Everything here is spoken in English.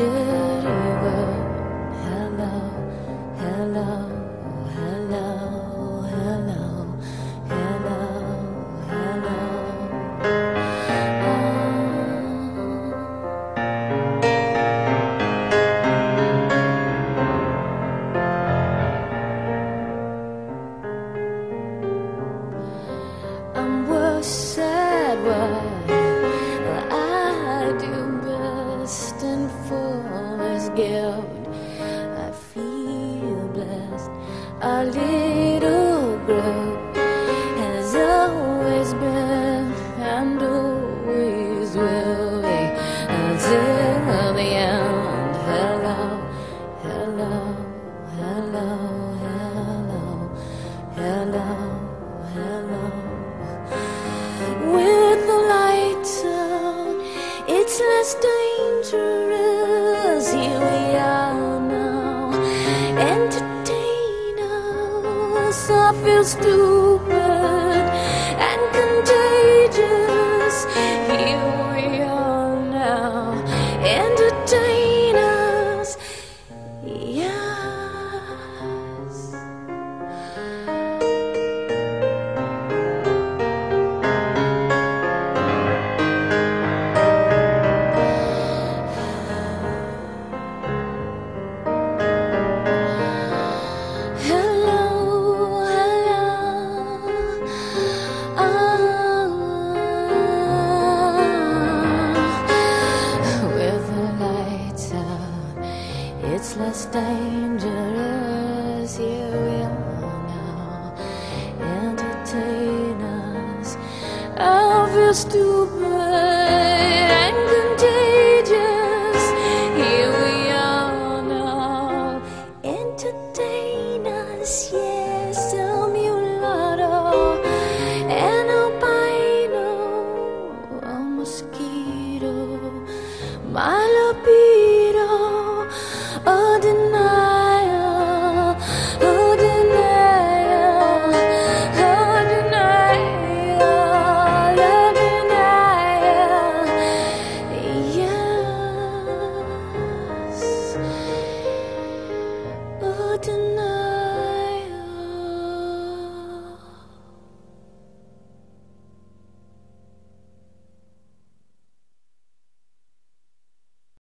dirty world. Hello, hello, hello, hello, hello, hello. I'm worse, sad world. I do best and full as guilt. I feel blessed. A little girl has always been and always will be until the end. Hello, hello, hello, hello, hello, hello. With the lights out, it's less dangerous. Here we are now, entertain us. I feel stupid and contagious. Here we are now, entertain us. Yes. It's less dangerous. Here we are now, entertain us. I feel stupid and contagious. Here we are now, entertain us. Yes, a mulatto, an albino, a mosquito, my libido. Undeniable.